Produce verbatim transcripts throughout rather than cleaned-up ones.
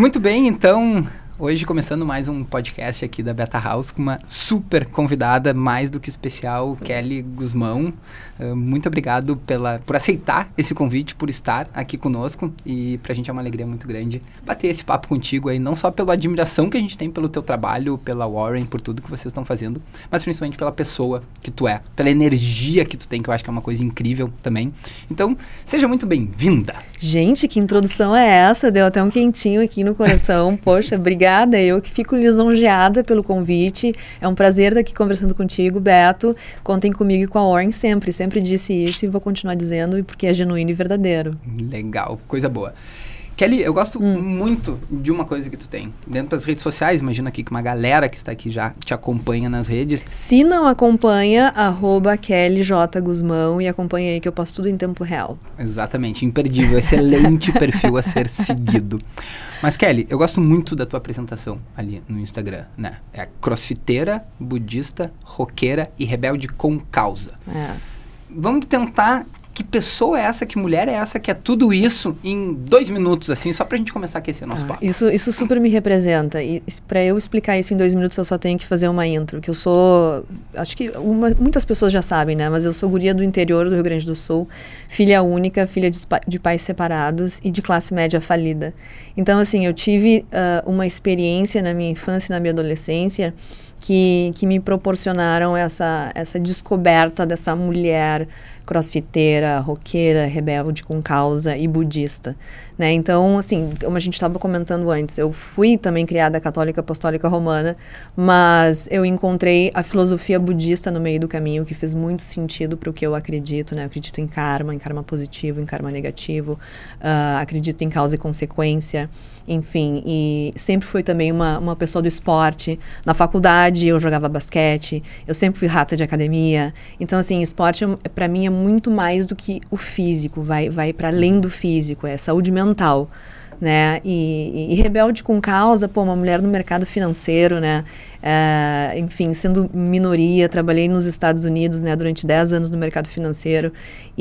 Muito bem, então, hoje começando mais um podcast aqui da Beta House com uma super convidada, mais do que especial, Kelly Guzmão. Uh, muito obrigado pela, por aceitar esse convite, por estar aqui conosco, e pra gente é uma alegria muito grande bater esse papo contigo aí, não só pela admiração que a gente tem pelo teu trabalho, pela Warren, por tudo que vocês estão fazendo, mas principalmente pela pessoa que tu é, pela energia que tu tem, que eu acho que é uma coisa incrível também. Então, seja muito bem-vinda. Gente, que introdução é essa? Deu até um quentinho aqui no coração. Poxa, obrigada. Eu que fico lisonjeada pelo convite. É um prazer estar aqui conversando contigo, Beto. Contem comigo e com a Warren sempre. Sempre disse isso e vou continuar dizendo, porque é genuíno e verdadeiro. Legal, coisa boa. Kelly, eu gosto hum. muito de uma coisa que tu tem. Dentro das redes sociais, imagina aqui que uma galera que está aqui já te acompanha nas redes. Se não acompanha, arroba Kelly J. Guzmão, e acompanha aí que eu posto tudo em tempo real. Exatamente, imperdível, excelente perfil a ser seguido. Mas Kelly, eu gosto muito da tua apresentação ali no Instagram, né? É crossfiteira, budista, roqueira e rebelde com causa. É. Vamos tentar... Que pessoa é essa, que mulher é essa, que é tudo isso em dois minutos, assim, só pra gente começar a aquecer nosso ah, papo. Isso, isso super me representa. E pra eu explicar isso em dois minutos, eu só tenho que fazer uma intro. Que eu sou, acho que uma, muitas pessoas já sabem, né? Mas eu sou guria do interior do Rio Grande do Sul, filha única, filha de, de pais separados e de classe média falida. Então, assim, eu tive uh, uma experiência na minha infância e na minha adolescência que, que me proporcionaram essa, essa descoberta dessa mulher crossfiteira, roqueira, rebelde com causa e budista, né? Então, assim, como a gente estava comentando antes, eu fui também criada católica apostólica romana, mas eu encontrei a filosofia budista no meio do caminho, que fez muito sentido para o que eu acredito, né? Eu acredito em karma, em karma positivo, em karma negativo, uh, acredito em causa e consequência, enfim, e sempre fui também uma, uma pessoa do esporte. Na faculdade eu jogava basquete, eu sempre fui rata de academia, então, assim, esporte para mim é muito mais do que o físico, vai, vai para além do físico, é saúde mental, né? E, e, e rebelde com causa, pô, uma mulher no mercado financeiro, né? É, enfim, sendo minoria, trabalhei nos Estados Unidos, né, durante dez anos no mercado financeiro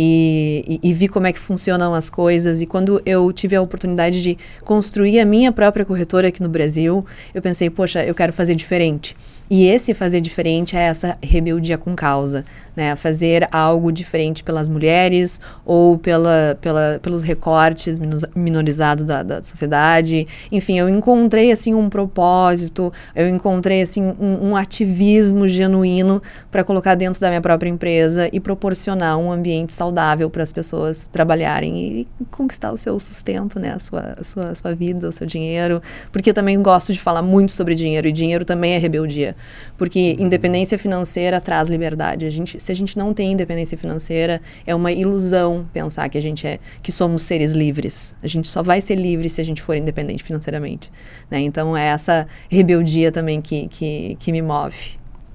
e, e, e vi como é que funcionam as coisas. E quando eu tive a oportunidade de construir a minha própria corretora aqui no Brasil, eu pensei, poxa, eu quero fazer diferente. E esse fazer diferente é essa rebeldia com causa, né? Fazer algo diferente pelas mulheres ou pela, pela, pelos recortes minorizados da, da sociedade. Enfim, eu encontrei, assim, um propósito, eu encontrei, assim, um, um ativismo genuíno para colocar dentro da minha própria empresa e proporcionar um ambiente saudável para as pessoas trabalharem e conquistar o seu sustento, né? A sua, a sua, a sua vida, o seu dinheiro. Porque eu também gosto de falar muito sobre dinheiro, e dinheiro também é rebeldia. Porque independência financeira traz liberdade. A gente, se a gente não tem independência financeira, é uma ilusão pensar que a gente é, que somos seres livres. A gente só vai ser livre se a gente for independente financeiramente, né? Então é essa rebeldia também que, que, que me move.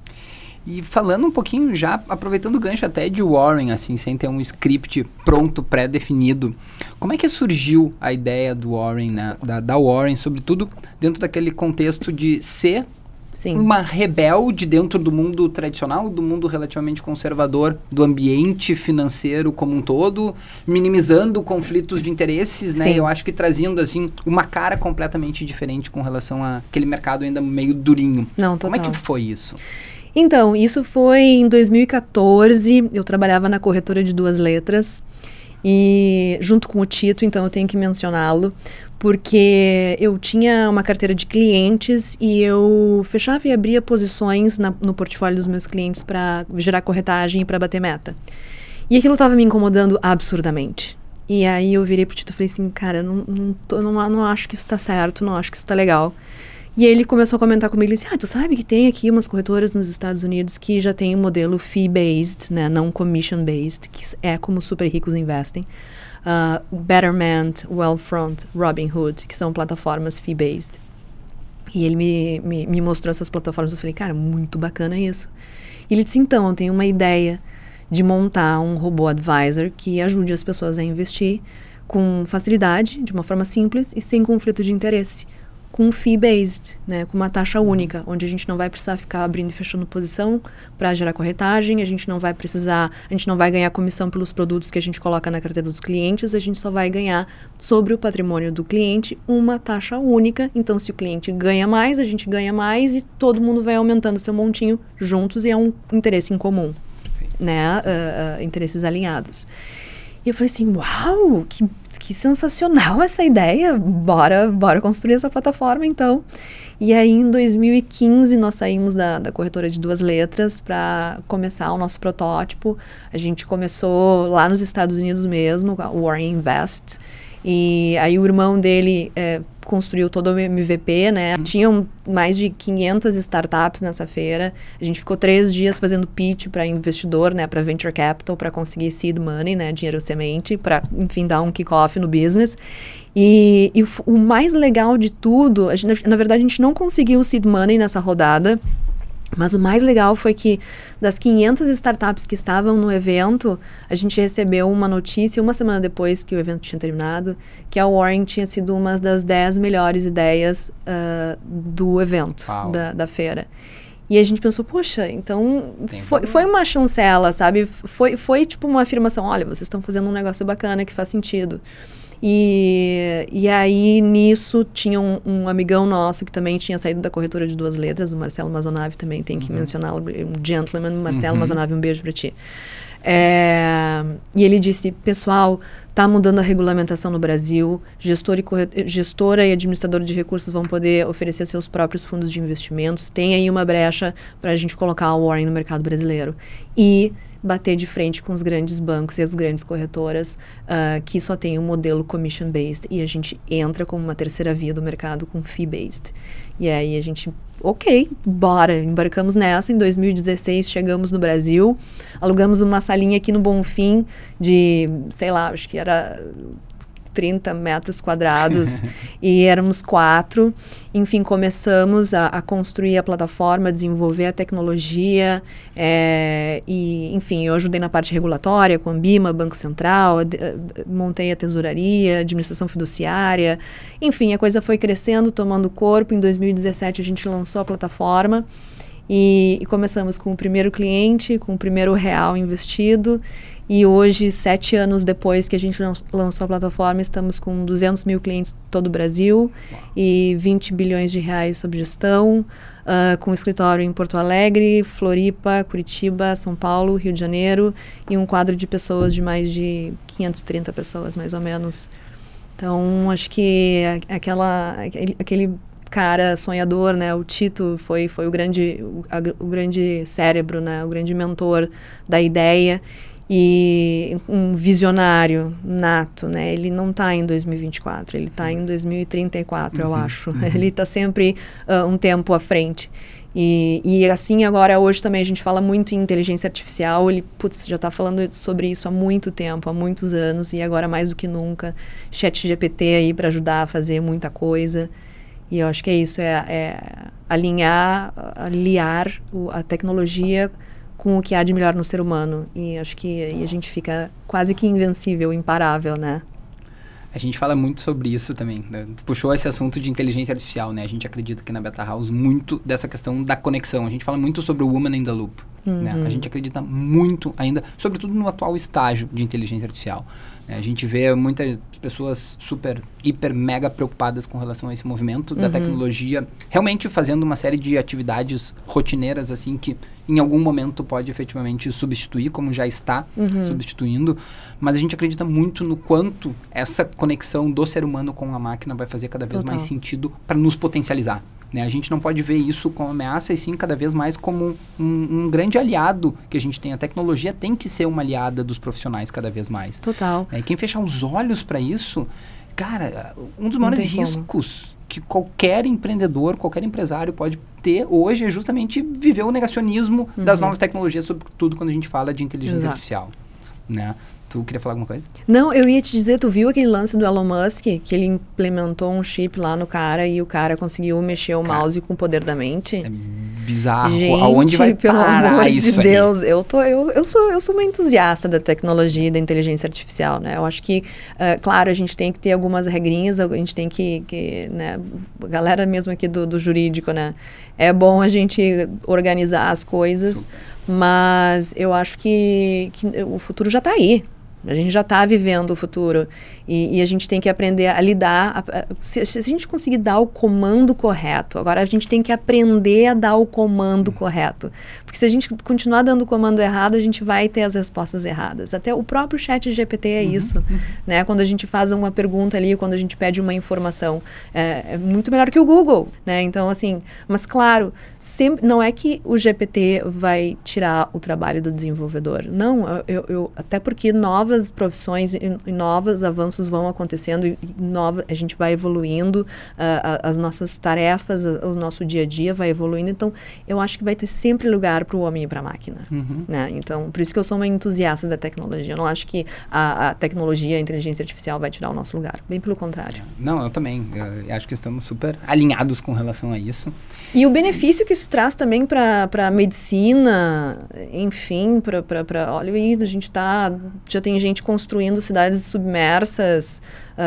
E falando um pouquinho já, aproveitando o gancho até de Warren, assim, sem ter um script pronto, pré-definido, como é que surgiu a ideia do Warren, né? da, da Warren, sobretudo dentro daquele contexto de ser Sim. uma rebelde dentro do mundo tradicional, do mundo relativamente conservador, do ambiente financeiro como um todo, minimizando conflitos de interesses, né? Eu acho que trazendo, assim, uma cara completamente diferente com relação àquele mercado ainda meio durinho. Não, total. Como é que foi isso? Então, isso foi em dois mil e quatorze, eu trabalhava na corretora de duas letras, e junto com o Tito, então eu tenho que mencioná-lo, porque eu tinha uma carteira de clientes e eu fechava e abria posições na, no portfólio dos meus clientes para gerar corretagem e para bater meta. E aquilo estava me incomodando absurdamente. E aí eu virei pro Tito e falei assim, cara, não, não, tô, não, não acho que isso tá certo, não acho que isso tá legal. E ele começou a comentar comigo, ele disse, ah, tu sabe que tem aqui umas corretoras nos Estados Unidos que já tem um modelo fee-based, né, não commission-based, que é como super ricos investem. Uh, Betterment, Wealthfront, Robinhood, que são plataformas fee-based. E ele me, me, me mostrou essas plataformas, eu falei, cara, muito bacana isso. E ele disse, então, eu tenho uma ideia de montar um robô advisor que ajude as pessoas a investir com facilidade, de uma forma simples e sem conflito de interesse. com fee-based, né, com uma taxa única, onde a gente não vai precisar ficar abrindo e fechando posição para gerar corretagem, a gente não vai precisar, a gente não vai ganhar comissão pelos produtos que a gente coloca na carteira dos clientes, a gente só vai ganhar sobre o patrimônio do cliente uma taxa única. Então, se o cliente ganha mais, a gente ganha mais e todo mundo vai aumentando seu montinho juntos e é um interesse em comum, né, uh, uh, interesses alinhados. E eu falei assim, uau, que, que sensacional essa ideia, bora, bora construir essa plataforma então. E aí em dois mil e quinze nós saímos da, da corretora de duas letras para começar o nosso protótipo. A gente começou lá nos Estados Unidos mesmo, o Warren Invest, e aí o irmão dele é, construiu todo o M V P, né? Hum. Tinham mais de quinhentas startups nessa feira. A gente ficou três dias fazendo pitch para investidor, né? Para venture capital, para conseguir seed money, né? Dinheiro semente, para, enfim, dar um kick-off no business. E, e o, o mais legal de tudo, a gente, na verdade, a gente não conseguiu seed money nessa rodada. Mas o mais legal foi que das quinhentas startups que estavam no evento, a gente recebeu uma notícia uma semana depois que o evento tinha terminado, que a Warren tinha sido uma das dez melhores ideias uh, do evento, da, da feira. E a gente pensou, poxa, então foi, foi uma chancela, sabe? Foi, foi tipo uma afirmação, olha, vocês estão fazendo um negócio bacana que faz sentido. E, e aí, nisso, tinha um, um amigão nosso que também tinha saído da corretora de duas letras, o Marcelo Mazonave, também tem que uhum. mencioná-lo, um gentleman, Marcelo uhum. Mazonave, um beijo pra ti. É, e ele disse, pessoal, tá mudando a regulamentação no Brasil, gestor e corre, gestora e administrador de recursos vão poder oferecer seus próprios fundos de investimentos, tem aí uma brecha para a gente colocar a Warren no mercado brasileiro. E bater de frente com os grandes bancos e as grandes corretoras uh, que só tem um modelo commission-based e a gente entra como uma terceira via do mercado com fee-based. E aí a gente, ok, bora, embarcamos nessa. Em dois mil e dezesseis chegamos no Brasil, alugamos uma salinha aqui no Bonfim de, sei lá, acho que era trinta metros quadrados e éramos quatro. Enfim, começamos a, a construir a plataforma, a desenvolver a tecnologia é, e, enfim, eu ajudei na parte regulatória com a Ambima, Banco Central, a, a, montei a tesouraria, administração fiduciária. Enfim, a coisa foi crescendo, tomando corpo. Em dois mil e dezessete a gente lançou a plataforma e, e começamos com o primeiro cliente, com o primeiro real investido. E hoje, sete anos depois que a gente lançou a plataforma, estamos com duzentos mil clientes em todo o Brasil. Uau. E vinte bilhões de reais sob gestão, uh, com escritório em Porto Alegre, Floripa, Curitiba, São Paulo, Rio de Janeiro e um quadro de pessoas de mais de quinhentas e trinta pessoas, mais ou menos. Então, acho que aquela, aquele, aquele cara sonhador, né, o Tito foi, foi o, grande, o, a, o grande cérebro, né, o grande mentor da ideia. E um visionário nato, né? Ele não está em dois mil e vinte e quatro, ele está em dois mil e trinta e quatro, uhum, eu acho. Uhum. Ele está sempre uh, um tempo à frente. E, e assim, agora, hoje também a gente fala muito em inteligência artificial. Ele, putz, já está falando sobre isso há muito tempo, há muitos anos. E agora, mais do que nunca, ChatGPT aí para ajudar a fazer muita coisa. E eu acho que é isso, é, é alinhar, aliar o, a tecnologia com o que há de melhor no ser humano. E acho que aí a gente fica quase que invencível, imparável, né? A gente fala muito sobre isso também, né? Puxou esse assunto de inteligência artificial, né? A gente acredita aqui na Beta House muito dessa questão da conexão. A gente fala muito sobre o Woman in the Loop, uhum. né? A gente acredita muito ainda, sobretudo no atual estágio de inteligência artificial. Né? A gente vê muitas pessoas super, hiper, mega preocupadas com relação a esse movimento uhum. da tecnologia, realmente fazendo uma série de atividades rotineiras, assim, que em algum momento pode efetivamente substituir, como já está uhum. substituindo. Mas a gente acredita muito no quanto essa conexão do ser humano com a máquina vai fazer cada vez Total. mais sentido para nos potencializar. Né? A gente não pode ver isso como ameaça, e sim cada vez mais como um, um grande aliado que a gente tem. A tecnologia tem que ser uma aliada dos profissionais cada vez mais. Total. É, e quem fechar os olhos para isso, cara, um dos maiores riscos como. que qualquer empreendedor, qualquer empresário pode ter hoje é justamente viver o negacionismo uhum. das novas tecnologias, sobretudo quando a gente fala de inteligência Exato. artificial. Né? Tu queria falar alguma coisa? Não, eu ia te dizer, tu viu aquele lance do Elon Musk, que ele implementou um chip lá no cara e o cara conseguiu mexer o cara, mouse com o poder da mente? É bizarro. Gente, aonde vai pelo parar amor isso de Deus, aí? eu, tô, eu, eu, sou, eu sou uma entusiasta da tecnologia e da inteligência artificial, né? Eu acho que, uh, claro, a gente tem que ter algumas regrinhas, a gente tem que, que né, a galera mesmo aqui do, do jurídico, né? É bom a gente organizar as coisas, Super. Mas eu acho que, que o futuro já está aí. A gente já está vivendo o futuro e, e a gente tem que aprender a lidar. A, a, se, se a gente conseguir dar o comando correto, agora a gente tem que aprender a dar o comando correto. Porque se a gente continuar dando o comando errado, a gente vai ter as respostas erradas. Até o próprio chat G P T é isso. Uhum. Né? Quando a gente faz uma pergunta ali, quando a gente pede uma informação, é, é muito melhor que o Google. Né? Então, assim, mas claro, sempre, não é que o G P T vai tirar o trabalho do desenvolvedor. Não, eu, eu, até porque novas profissões e, e novos avanços vão acontecendo e, e nova, a gente vai evoluindo, uh, a, as nossas tarefas, a, o nosso dia a dia vai evoluindo, então eu acho que vai ter sempre lugar para o homem e para a máquina. Uhum. Né? Então, por isso que eu sou uma entusiasta da tecnologia. Eu não acho que a, a tecnologia, a inteligência artificial vai tirar o nosso lugar, bem pelo contrário. Não, eu também. Eu acho que estamos super alinhados com relação a isso. E o benefício que isso traz também para a medicina, enfim, para olha aí, a gente tá, já tem gente construindo cidades submersas,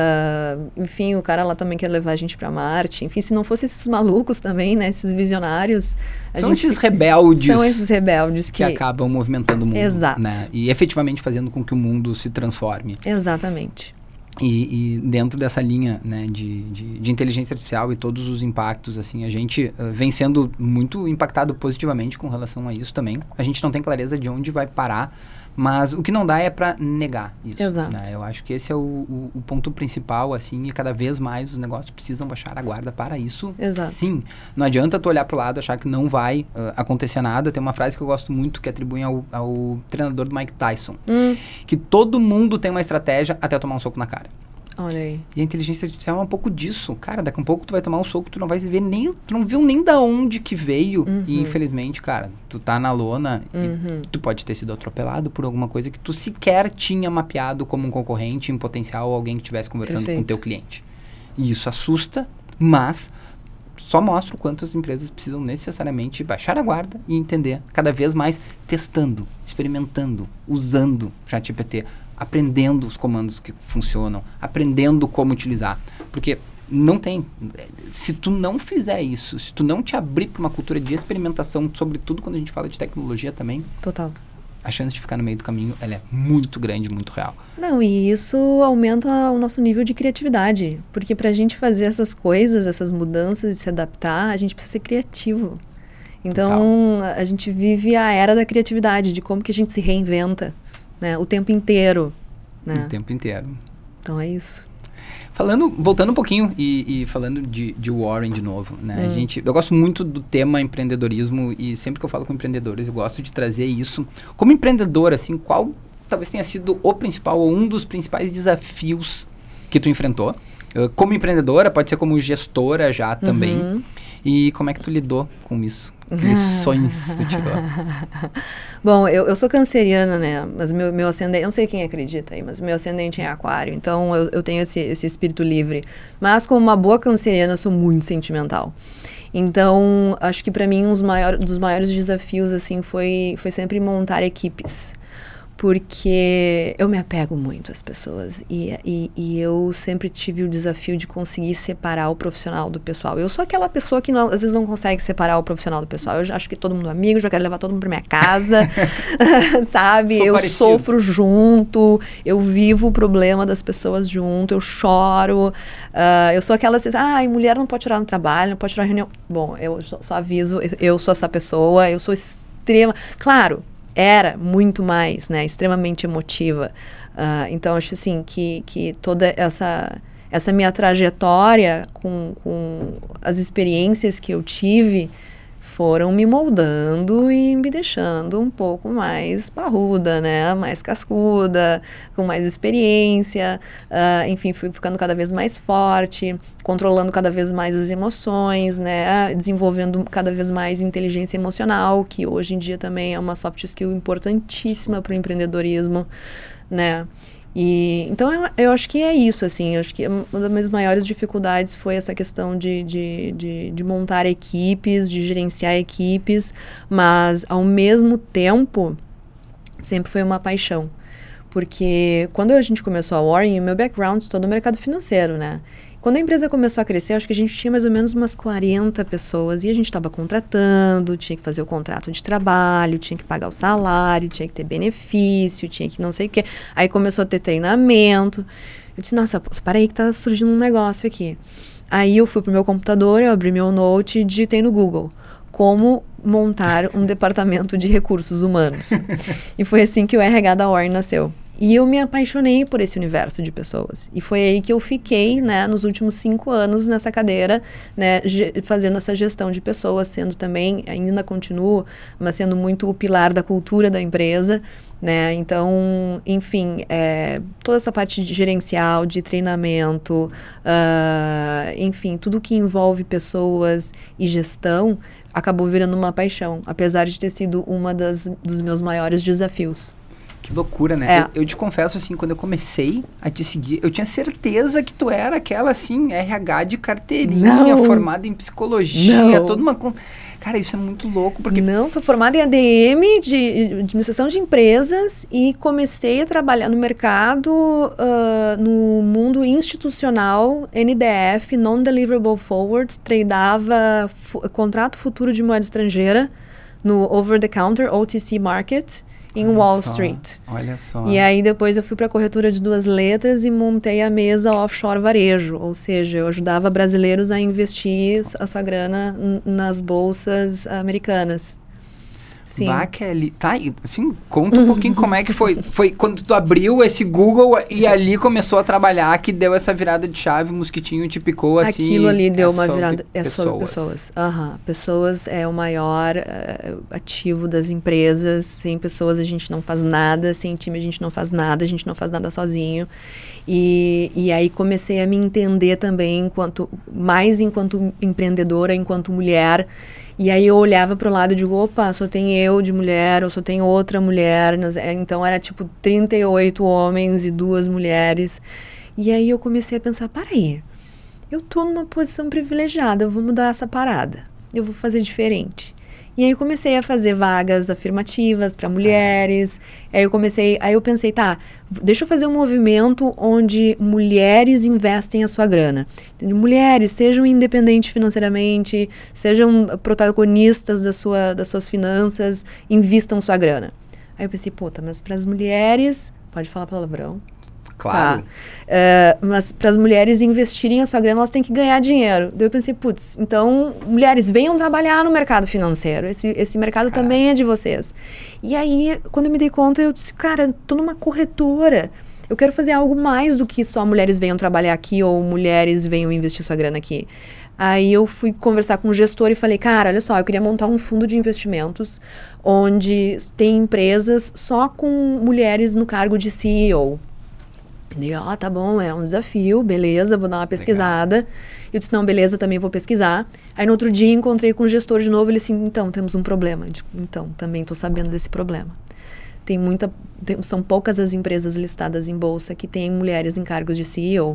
uh, enfim, o cara lá também quer levar a gente para Marte, enfim, se não fosse esses malucos também, né, esses visionários... São esses rebeldes... São esses rebeldes que... que acabam movimentando o mundo. Exato. Né, e efetivamente fazendo com que o mundo se transforme. Exatamente. E, e dentro dessa linha, né, de, de, de inteligência artificial e todos os impactos, assim, a gente uh, vem sendo muito impactado positivamente com relação a isso também. A gente não tem clareza de onde vai parar, mas o que não dá é para negar isso. Exato. Né? Eu acho que esse é o, o, o ponto principal, assim, e cada vez mais os negócios precisam baixar a guarda para isso. Exato. Sim. Não adianta tu olhar pro lado e achar que não vai uh, acontecer nada. Tem uma frase que eu gosto muito que atribuem ao, ao treinador do Mike Tyson. Hum. Que todo mundo tem uma estratégia até tomar um soco na cara. Olha aí. E a inteligência artificial é um pouco disso. Cara, daqui a um pouco tu vai tomar um soco, tu não vai ver nem... Tu não viu nem da onde que veio. Uhum. E infelizmente, cara, tu tá na lona uhum. e tu pode ter sido atropelado por alguma coisa que tu sequer tinha mapeado como um concorrente em potencial ou alguém que estivesse conversando Perfeito. Com o teu cliente. E isso assusta, mas só mostra o quanto as empresas precisam necessariamente baixar a guarda e entender cada vez mais testando, experimentando, usando o ChatGPT, aprendendo os comandos que funcionam, aprendendo como utilizar. Porque não tem... Se tu não fizer isso, se tu não te abrir para uma cultura de experimentação, sobretudo quando a gente fala de tecnologia também... Total. A chance de ficar no meio do caminho, ela é muito grande, muito real. Não, e isso aumenta o nosso nível de criatividade. Porque pra gente fazer essas coisas, essas mudanças e se adaptar, a gente precisa ser criativo. Então, Total. A gente vive a era da criatividade, de como que a gente se reinventa. Né, o tempo inteiro. Né? O tempo inteiro. Então é isso. Falando, voltando um pouquinho e, e falando de, de Warren de novo, né? Hum. A gente, eu gosto muito do tema empreendedorismo e sempre que eu falo com empreendedores eu gosto de trazer isso. Como empreendedor, assim, qual talvez tenha sido o principal ou um dos principais desafios que tu enfrentou? Uh, como empreendedora, pode ser como gestora já também. Uhum. E como é que tu lidou com isso? Que lições tu tirou? Bom, eu, eu sou canceriana, né? Mas meu, meu ascendente... Eu não sei quem acredita aí, mas meu ascendente é aquário. Então, eu, eu tenho esse, esse espírito livre. Mas, como uma boa canceriana, eu sou muito sentimental. Então, acho que para mim, um dos maiores, dos maiores desafios, assim, foi, foi sempre montar equipes. Porque eu me apego muito às pessoas e, e, e eu sempre tive o desafio de conseguir separar o profissional do pessoal. Eu sou aquela pessoa que não, às vezes não consegue separar o profissional do pessoal. Eu já acho que todo mundo é amigo, já quero levar todo mundo pra minha casa, sabe? Sou eu parecido. Sofro junto, eu vivo o problema das pessoas junto, eu choro. Uh, eu sou aquela assim, ai, ah, mulher não pode tirar no trabalho, não pode tirar reunião. Bom, eu só, só aviso, eu sou essa pessoa, eu sou extrema... Claro, era muito mais, né, extremamente emotiva. Uh, então, acho assim, que, que toda essa, essa minha trajetória com, com as experiências que eu tive foram me moldando e me deixando um pouco mais parruda, né, mais cascuda, com mais experiência, uh, enfim, fui ficando cada vez mais forte, controlando cada vez mais as emoções, né, desenvolvendo cada vez mais inteligência emocional, que hoje em dia também é uma soft skill importantíssima para o empreendedorismo, né? E, então, eu, eu acho que é isso, assim, eu acho que uma das minhas maiores dificuldades foi essa questão de, de, de, de montar equipes, de gerenciar equipes, mas, ao mesmo tempo, sempre foi uma paixão. Porque quando a gente começou a Warren, o meu background todo no mercado financeiro, né? Quando a empresa começou a crescer, acho que a gente tinha mais ou menos umas quarenta pessoas e a gente estava contratando, tinha que fazer o contrato de trabalho, tinha que pagar o salário, tinha que ter benefício, tinha que não sei o quê. Aí começou a ter treinamento. Eu disse, nossa, para aí que tá surgindo um negócio aqui. Aí eu fui pro meu computador, eu abri meu note e digitei no Google como montar um departamento de recursos humanos. E foi assim que o R H da Warren nasceu. E eu me apaixonei por esse universo de pessoas. E foi aí que eu fiquei, né, nos últimos cinco anos nessa cadeira, né, fazendo essa gestão de pessoas, sendo também, ainda continuo, mas sendo muito o pilar da cultura da empresa, né? Então, enfim, é, toda essa parte de gerencial, de treinamento, uh, enfim, tudo que envolve pessoas e gestão acabou virando uma paixão, apesar de ter sido uma das dos meus maiores desafios. Que loucura, né? É. Eu, eu te confesso, assim, quando eu comecei a te seguir, eu tinha certeza que tu era aquela, assim, R H de carteirinha, Não. formada em psicologia, Não. toda uma... Cara, isso é muito louco, porque... Não, sou formada em A D M, de administração de empresas, e comecei a trabalhar no mercado, uh, no mundo institucional, N D F, Non-Deliverable Forwards, tradeava fu- contrato futuro de moeda estrangeira no over-the-counter, O T C market, em Olha Wall só, Street. Olha só. E aí depois eu fui para a corretora de duas letras e montei a mesa offshore varejo, ou seja, eu ajudava brasileiros a investir a sua grana n- nas bolsas americanas. Sim. Bah, Kelly, tá, e, assim, conta um pouquinho como é que foi. Foi quando tu abriu esse Google e ali começou a trabalhar que deu essa virada de chave, o mosquitinho te picou assim. Aquilo ali deu é uma sobre virada. É pessoas. sobre pessoas. Aham. Pessoas é o maior uh, ativo das empresas. Sem pessoas a gente não faz nada, sem time a gente não faz nada, a gente não faz nada sozinho. E, e aí comecei a me entender também enquanto, mais enquanto empreendedora, enquanto mulher. E aí eu olhava pro lado e digo, opa, só tem eu de mulher, ou só tem outra mulher. Então era tipo trinta e oito homens e duas mulheres. E aí eu comecei a pensar, para aí, eu tô numa posição privilegiada, eu vou mudar essa parada. Eu vou fazer diferente. E aí eu comecei a fazer vagas afirmativas para mulheres. Aí eu comecei, aí eu pensei, tá, deixa eu fazer um movimento onde mulheres investem a sua grana. Mulheres, sejam independentes financeiramente, sejam protagonistas da sua, das suas finanças, invistam sua grana. Aí eu pensei, puta, mas para as mulheres, pode falar palavrão? Claro. Tá. Uh, mas para as mulheres investirem a sua grana, elas têm que ganhar dinheiro. Daí eu pensei, putz, então, mulheres, venham trabalhar no mercado financeiro. Esse, esse mercado Cara. também é de vocês. E aí, quando eu me dei conta, eu disse, cara, tô numa corretora. Eu quero fazer algo mais do que só mulheres venham trabalhar aqui ou mulheres venham investir sua grana aqui. Aí eu fui conversar com o gestor e falei, cara, olha só, eu queria montar um fundo de investimentos onde tem empresas só com mulheres no cargo de C E O. Ele, ó, oh, tá bom, é um desafio, beleza, vou dar uma pesquisada. Legal. Eu disse, não, beleza, também vou pesquisar. Aí no outro dia encontrei com o gestor de novo, ele assim, então, temos um problema. Eu digo, então, também tô sabendo desse problema. Tem muita, tem, são poucas as empresas listadas em bolsa que têm mulheres em cargos de C E O.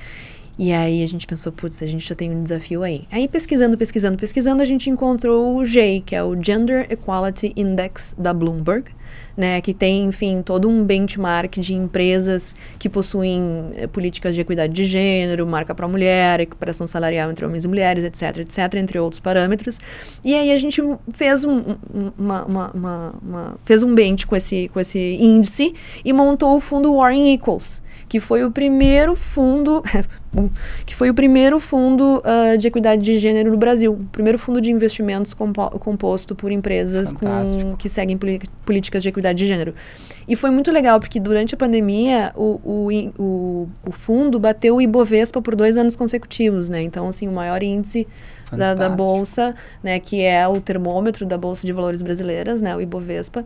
E aí a gente pensou, putz, a gente já tem um desafio aí. Aí pesquisando, pesquisando, pesquisando, a gente encontrou o G E I, que é o Gender Equality Index da Bloomberg, né, que tem, enfim, todo um benchmark de empresas que possuem eh, políticas de equidade de gênero, marca para mulher, equiparação salarial entre homens e mulheres, etc, etc, entre outros parâmetros. E aí a gente fez um, uma, uma, uma, uma, fez um bench com esse, com esse índice e montou o fundo Warren Equals, que foi o primeiro fundo que foi o primeiro fundo uh, de equidade de gênero no Brasil, o primeiro fundo de investimentos compo- composto por empresas com, que seguem poli- políticas de equidade de gênero. E foi muito legal, porque durante a pandemia o, o, o, o fundo bateu o Ibovespa por dois anos consecutivos, né? Então, assim, o maior índice da, da Bolsa, né, que é o termômetro da Bolsa de Valores Brasileiras, né, o Ibovespa.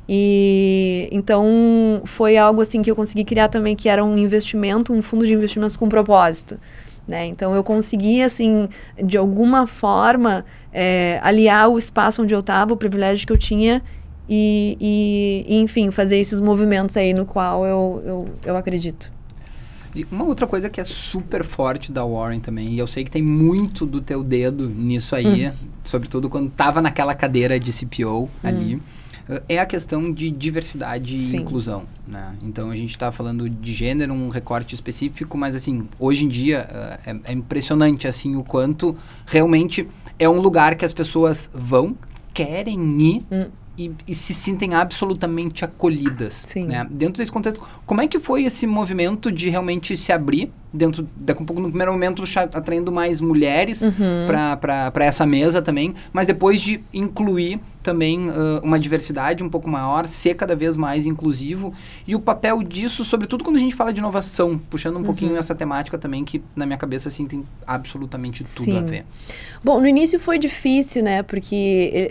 E então foi algo assim que eu consegui criar também, que era um investimento, um fundo de investimentos com propósito, né? Então eu consegui, assim, de alguma forma, é, aliar o espaço onde eu estava, o privilégio que eu tinha, e, e, e enfim, fazer esses movimentos aí no qual eu, eu, eu acredito. E uma outra coisa que é super forte da Warren também, e eu sei que tem muito do teu dedo nisso aí, hum. sobretudo quando tava naquela cadeira de C P O hum. ali, é a questão de diversidade Sim. e inclusão, né? Então, a gente está falando de gênero, um recorte específico, mas, assim, hoje em dia uh, é, é impressionante, assim, o quanto realmente é um lugar que as pessoas vão, querem ir hum. e, e se sentem absolutamente acolhidas, Sim. né? Dentro desse contexto, como é que foi esse movimento de realmente se abrir dentro, daqui a um pouco, no primeiro momento, atraindo mais mulheres uhum. para essa mesa também, mas depois de incluir também uh, uma diversidade um pouco maior, ser cada vez mais inclusivo, e o papel disso, sobretudo quando a gente fala de inovação, puxando um uhum. pouquinho essa temática também, que na minha cabeça, assim, tem absolutamente tudo Sim. a ver. Bom, no início foi difícil, né, porque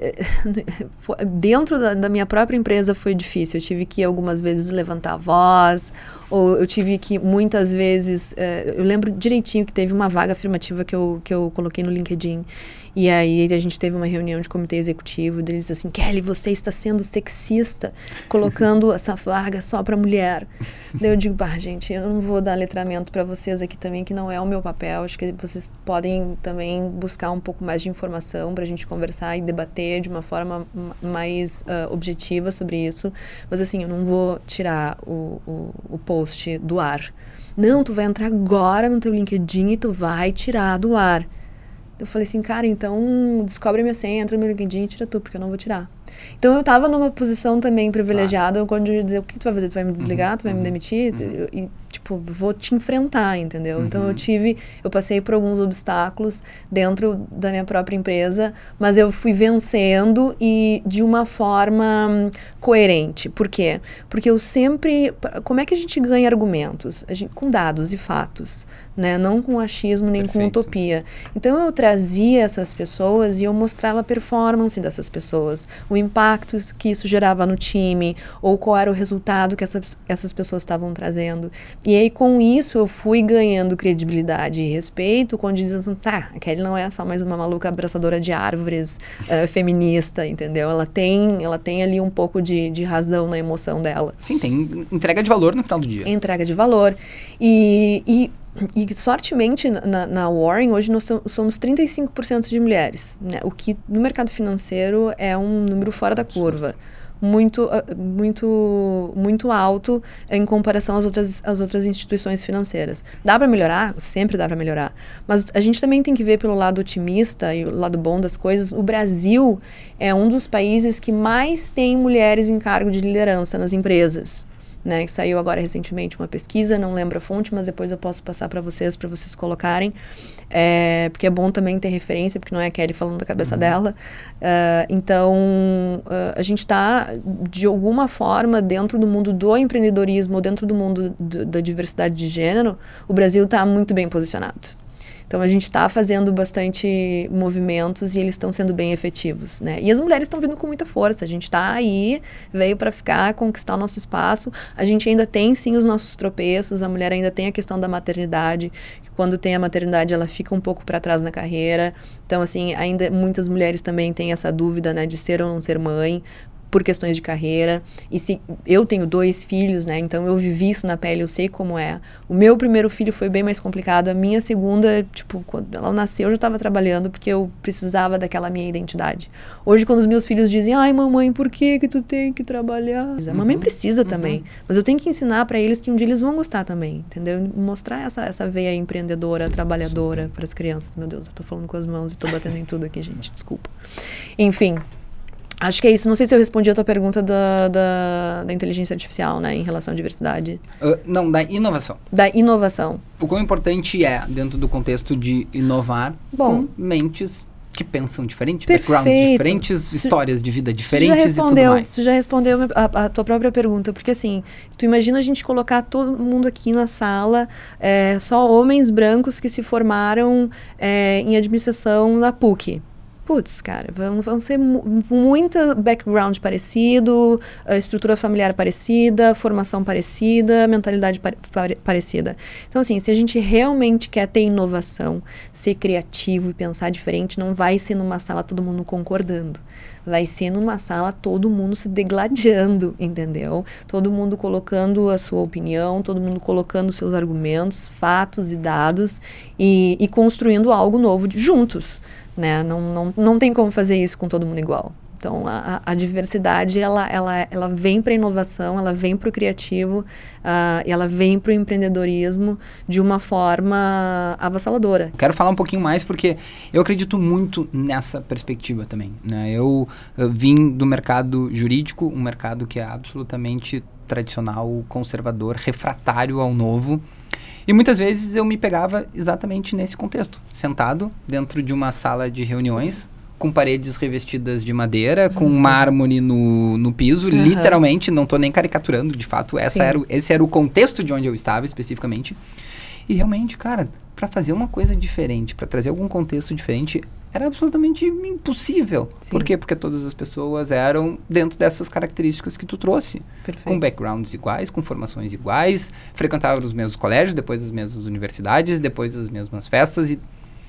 dentro da, da minha própria empresa foi difícil, eu tive que algumas vezes levantar a voz, ou eu tive que muitas vezes, uh, eu lembro direitinho que teve uma vaga afirmativa que eu, que eu coloquei no LinkedIn, e aí a gente teve uma reunião de comitê executivo, deles assim, Kelly, você está sendo sexista, colocando essa vaga só para mulher. Daí eu digo, bah, gente, eu não vou dar letramento para vocês aqui também, que não é o meu papel, acho que vocês podem também buscar um pouco mais de informação para a gente conversar e debater de uma forma mais uh, objetiva sobre isso, mas assim, eu não vou tirar o, o, o post do ar. Não, tu vai entrar agora no teu LinkedIn e tu vai tirar do ar. Eu falei assim, cara, então descobre a minha senha, entra no meu LinkedIn e tira tu, porque eu não vou tirar. Então eu tava numa posição também privilegiada, claro. Quando eu ia dizer, o que tu vai fazer? Tu vai me desligar? Uhum, tu vai uhum, me demitir? Uhum. E, tipo, vou te enfrentar, entendeu? Uhum. Então eu tive, eu passei por alguns obstáculos dentro da minha própria empresa, mas eu fui vencendo e de uma forma coerente. Por quê? Porque eu sempre, como é que a gente ganha argumentos? A gente, com dados e fatos, né? Não com achismo nem Perfeito. Com utopia. Então eu trazia essas pessoas e eu mostrava a performance dessas pessoas, o impacto que isso gerava no time, ou qual era o resultado que essas, essas pessoas estavam trazendo. E aí, com isso, eu fui ganhando credibilidade e respeito, quando dizendo, tá, a Kelly não é só mais uma maluca abraçadora de árvores, uh, feminista, entendeu? Ela tem, ela tem ali um pouco de, de razão na emoção dela. Sim, tem entrega de valor no final do dia. Entrega de valor. E... e E, sortemente, na, na Warren, hoje nós somos trinta e cinco por cento de mulheres, né? O que no mercado financeiro é um número fora da curva. Muito, muito, muito alto em comparação às outras, às outras instituições financeiras. Dá para melhorar? Sempre dá para melhorar. Mas a gente também tem que ver pelo lado otimista e o lado bom das coisas. O Brasil é um dos países que mais tem mulheres em cargo de liderança nas empresas. Né, que saiu agora recentemente uma pesquisa, não lembro a fonte, mas depois eu posso passar para vocês, para vocês colocarem, é, porque é bom também ter referência, porque não é a Kelly falando da cabeça uhum. dela. Uh, então, uh, a gente está, de alguma forma, dentro do mundo do empreendedorismo, ou dentro do mundo do, da diversidade de gênero, o Brasil está muito bem posicionado. Então, a gente está fazendo bastante movimentos e eles estão sendo bem efetivos, né? E as mulheres estão vindo com muita força. A gente está aí, veio para ficar, conquistar o nosso espaço. A gente ainda tem, sim, os nossos tropeços. A mulher ainda tem a questão da maternidade, que quando tem a maternidade, ela fica um pouco para trás na carreira. Então, assim, ainda muitas mulheres também têm essa dúvida, né, de ser ou não ser mãe, por questões de carreira. E se eu tenho dois filhos, né? Então eu vivi isso na pele, eu sei como é. O meu primeiro filho foi bem mais complicado. A minha segunda, tipo, quando ela nasceu, eu já estava trabalhando porque eu precisava daquela minha identidade. Hoje, quando os meus filhos dizem, ai, mamãe, por que que tu tem que trabalhar? Uhum. A mamãe precisa uhum. também. Mas eu tenho que ensinar para eles que um dia eles vão gostar também, entendeu? Mostrar essa, essa veia empreendedora, trabalhadora para as crianças. Meu Deus, eu tô falando com as mãos e tô batendo em tudo aqui, gente. Desculpa. Enfim. Acho que é isso. Não sei se eu respondi a tua pergunta da, da, da inteligência artificial, né, em relação à diversidade. Uh, não, da inovação. Da inovação. O quão importante é, dentro do contexto de inovar, Bom, com mentes que pensam diferente, perfeito. Backgrounds diferentes, tu, histórias de vida diferentes e tudo mais. Tu já respondeu a, a tua própria pergunta, porque assim, tu imagina a gente colocar todo mundo aqui na sala, é, só homens brancos que se formaram é, em administração na P U C. Putz, cara, vão, vão ser mu- muita background parecido, estrutura familiar parecida, formação parecida, mentalidade pa- pare- parecida. Então, assim, se a gente realmente quer ter inovação, ser criativo e pensar diferente, não vai ser numa sala todo mundo concordando. vai ser numa sala todo mundo se degladiando, entendeu? Todo mundo colocando a sua opinião, todo mundo colocando seus argumentos, fatos e dados e, e construindo algo novo de, juntos, né? Não, não, não tem como fazer isso com todo mundo igual. Então, a, a diversidade, ela, ela, ela vem para a inovação, ela vem para o criativo, uh, ela vem para o empreendedorismo de uma forma avassaladora. Quero falar um pouquinho mais porque eu acredito muito nessa perspectiva também, né? Eu, eu vim do mercado jurídico, um mercado que é absolutamente tradicional, conservador, refratário ao novo. E muitas vezes eu me pegava exatamente nesse contexto, sentado dentro de uma sala de reuniões, com paredes revestidas de madeira, com uhum. mármore no, no piso, uhum. literalmente, não estou nem caricaturando, de fato, essa era, esse era o contexto de onde eu estava especificamente. E realmente, cara, para fazer uma coisa diferente, para trazer algum contexto diferente, era absolutamente impossível. Sim. Por quê? Porque todas as pessoas eram dentro dessas características que tu trouxe. Perfeito. Com backgrounds iguais, com formações iguais, frequentavam os mesmos colégios, depois as mesmas universidades, depois as mesmas festas e...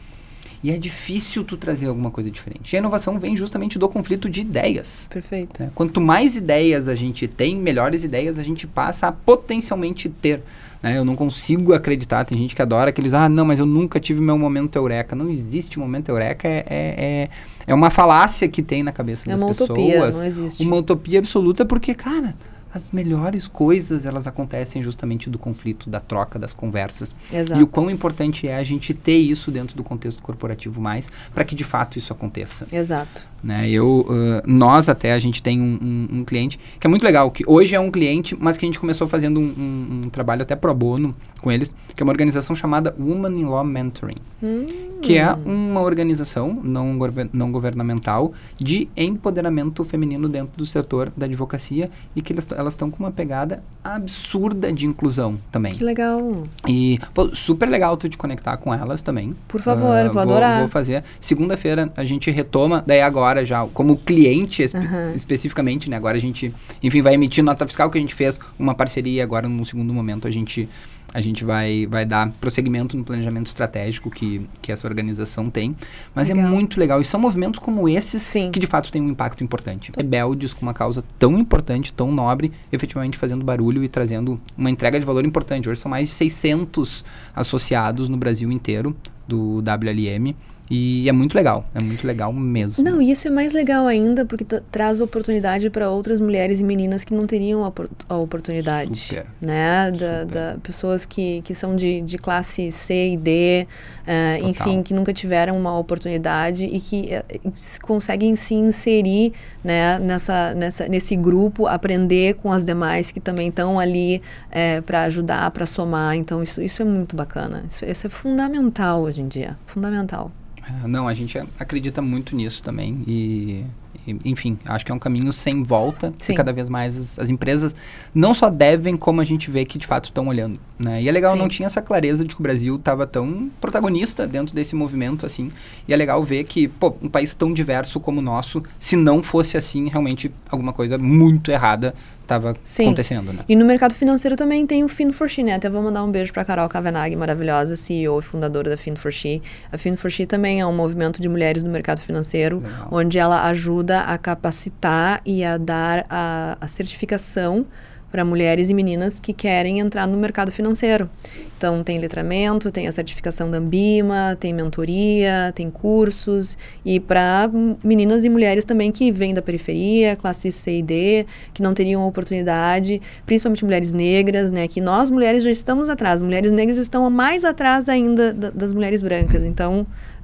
E é difícil tu trazer alguma coisa diferente. E a inovação vem justamente do conflito de ideias. Perfeito. Né? Quanto mais ideias a gente tem, melhores ideias a gente passa a potencialmente ter. Né? Eu não consigo acreditar. Tem gente que adora aqueles... Ah, não, mas eu nunca tive meu momento eureka. Não existe momento eureka. É, é, é, é uma falácia que tem na cabeça é das uma pessoas. Utopia, não existe. Uma utopia absoluta porque, cara... As melhores coisas, elas acontecem justamente do conflito, da troca, das conversas. Exato. E o quão importante é a gente ter isso dentro do contexto corporativo mais, para que de fato isso aconteça. Exato. Né? Eu, uh, nós até, a gente tem um, um, um cliente que é muito legal, que hoje é um cliente, mas que a gente começou fazendo um, um, um trabalho até pro bono com eles, que é uma organização chamada Women in Law Mentoring, hum. que é uma organização não, não governamental de empoderamento feminino dentro do setor da advocacia e que eles, elas estão com uma pegada absurda de inclusão também. Que legal. E pô, super legal tu te conectar com elas também. Por favor, uh, vou adorar. Vou fazer. Segunda-feira a gente retoma, daí agora já, como cliente espe uhum. especificamente, né? Agora a gente, enfim, vai emitir nota fiscal que a gente fez uma parceria e agora num segundo momento a gente... A gente vai, vai dar prosseguimento no planejamento estratégico que, que essa organização tem. Mas legal. É muito legal. E são movimentos como esses Sim. que, de fato, têm um impacto importante. Rebeldes com uma causa tão importante, tão nobre, efetivamente fazendo barulho e trazendo uma entrega de valor importante. Hoje são mais de seiscentos associados no Brasil inteiro do W L M. E é muito legal, é muito legal mesmo. Não, e isso é mais legal ainda porque traz oportunidade para outras mulheres e meninas que não teriam a, a oportunidade. Super, né? Da, super. da pessoas que, que são de, de classe C e D, uh, enfim, que nunca tiveram uma oportunidade e que uh, conseguem se inserir, né, nessa, nessa, nesse grupo, aprender com as demais que também estão ali uh, para ajudar, para somar. Então, isso, isso é muito bacana. Isso, isso é fundamental hoje em dia, fundamental. Não, a gente acredita muito nisso também e, e enfim, acho que é um caminho sem volta. Sim. E cada vez mais as, as empresas não só devem, como a gente vê que de fato estão olhando, né? E é legal, Sim. não tinha essa clareza de que o Brasil estava tão protagonista dentro desse movimento, assim. E é legal ver que, pô, um país tão diverso como o nosso, se não fosse assim, realmente alguma coisa muito errada estava acontecendo, né? E no mercado financeiro também tem o Fin for She, né? Até vou mandar um beijo para Carol Cavenaghi, maravilhosa, C E O e fundadora da Fin for She. A Fin for She também é um movimento de mulheres no mercado financeiro, Legal. Onde ela ajuda a capacitar e a dar a, a certificação para mulheres e meninas que querem entrar no mercado financeiro. Então, tem letramento, tem a certificação da Ambima, tem mentoria, tem cursos. E para meninas e mulheres também que vêm da periferia, classe C e D, que não teriam oportunidade, principalmente mulheres negras, né? Que nós, mulheres, já estamos atrás. Mulheres negras estão mais atrás ainda da, das mulheres brancas. Então,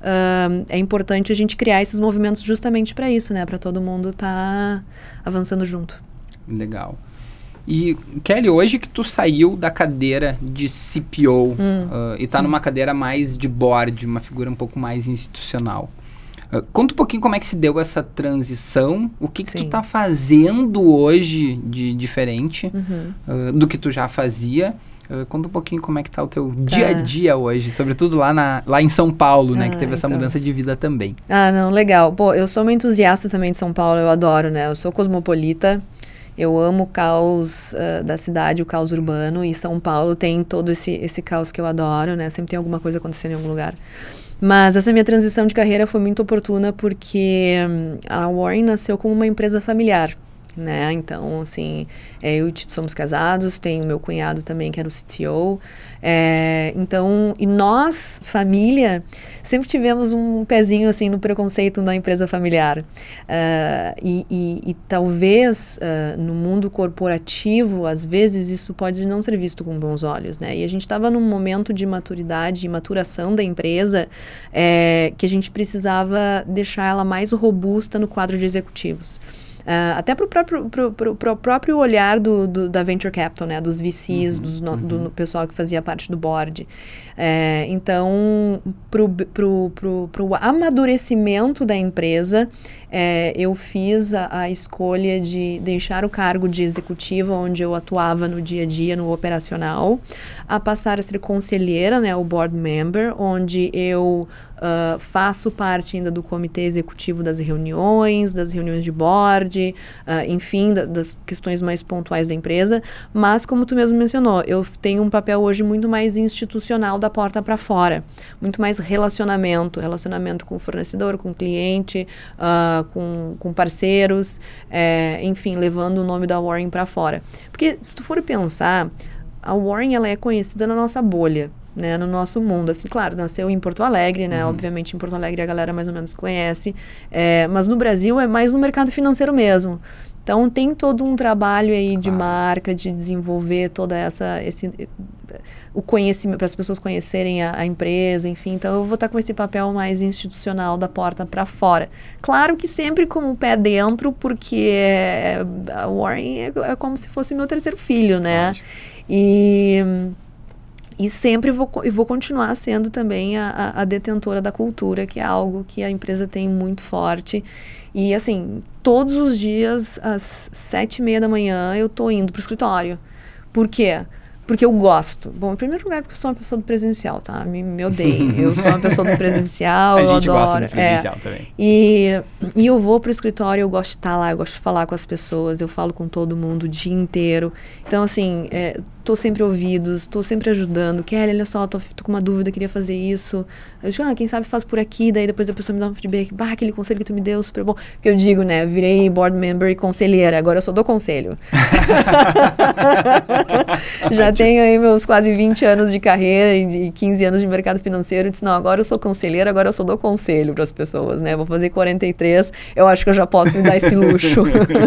uh, é importante a gente criar esses movimentos justamente para isso, né? Para todo mundo estar tá avançando junto. Legal. E, Kelly, hoje que tu saiu da cadeira de C P O hum. uh, e tá hum. numa cadeira mais de board, uma figura um pouco mais institucional, uh, conta um pouquinho como é que se deu essa transição, o que, que tu tá fazendo hoje de diferente uhum. uh, do que tu já fazia. Uh, conta um pouquinho como é que tá o teu tá. dia a dia hoje, sobretudo lá, na, lá em São Paulo, né? Ah, que teve essa então. mudança de vida também. Ah, não, legal. Pô, eu sou uma entusiasta também de São Paulo, eu adoro, né? Eu sou cosmopolita. Eu amo o caos uh, da cidade, o caos urbano, e São Paulo tem todo esse, esse caos que eu adoro, né? Sempre tem alguma coisa acontecendo em algum lugar. Mas essa minha transição de carreira foi muito oportuna porque hum, a Warren nasceu como uma empresa familiar, né? Então, assim, é, eu e o Tito somos casados, tenho meu cunhado também, que era o C T O. É, então, e nós, família, sempre tivemos um pezinho, assim, no preconceito da empresa familiar. Uh, e, e, e talvez, uh, no mundo corporativo, às vezes, isso pode não ser visto com bons olhos, né? E a gente estava num momento de maturidade e maturação da empresa é, que a gente precisava deixar ela mais robusta no quadro de executivos. Uh, até para o próprio, pro, pro, pro próprio olhar do, do, da Venture Capital, né? Dos V Cs, uhum, dos no, uhum. do pessoal que fazia parte do board. É, então, para o pro, pro, pro amadurecimento da empresa, é, eu fiz a, a escolha de deixar o cargo de executiva, onde eu atuava no dia a dia, no operacional, a passar a ser conselheira, né, o board member, onde eu uh, faço parte ainda do comitê executivo das reuniões, das reuniões de board, uh, enfim, da, das questões mais pontuais da empresa, mas como tu mesmo mencionou, eu tenho um papel hoje muito mais institucional da porta para fora, muito mais relacionamento, relacionamento com o fornecedor, com o cliente, uh, com, com parceiros, é, enfim, levando o nome da Warren para fora. Porque se tu for pensar, a Warren, ela é conhecida na nossa bolha, né, no nosso mundo, assim, claro, nasceu em Porto Alegre, né, uhum. Obviamente em Porto Alegre a galera mais ou menos conhece, é, mas no Brasil é mais no mercado financeiro mesmo. Então tem todo um trabalho aí, claro, de marca, de desenvolver toda essa, esse, o conhecimento, para as pessoas conhecerem a, a empresa, enfim. Então eu vou estar com esse papel mais institucional da porta para fora. Claro que sempre com o pé dentro, porque é, a Warren é, é como se fosse meu terceiro filho, né? E... E sempre vou, vou continuar sendo também a, a, a detentora da cultura, que é algo que a empresa tem muito forte. E, assim, todos os dias, às sete e meia da manhã, eu tô indo pro escritório. Por quê? Porque eu gosto. Bom, em primeiro lugar, porque eu sou uma pessoa do presencial, tá? Me, me odeio. Eu sou uma pessoa do presencial, eu adoro. A gente gosta do presencial, é, também. E, e eu vou pro escritório, eu gosto de estar lá, eu gosto de falar com as pessoas, eu falo com todo mundo o dia inteiro. Então, assim, é, tô sempre ouvidos, tô sempre ajudando. Kelly, olha só, tô, tô com uma dúvida, queria fazer isso. Eu digo, ah, quem sabe faz por aqui, daí depois a pessoa me dá um feedback. Bah, aquele conselho que tu me deu, super bom. Porque eu digo, né, virei board member e conselheira, agora eu sou do conselho. Já tenho aí meus quase vinte anos de carreira e quinze anos de mercado financeiro. Eu disse, não, agora eu sou conselheira, agora eu sou do conselho para as pessoas, né? Vou fazer quarenta e três, eu acho que eu já posso me dar esse luxo.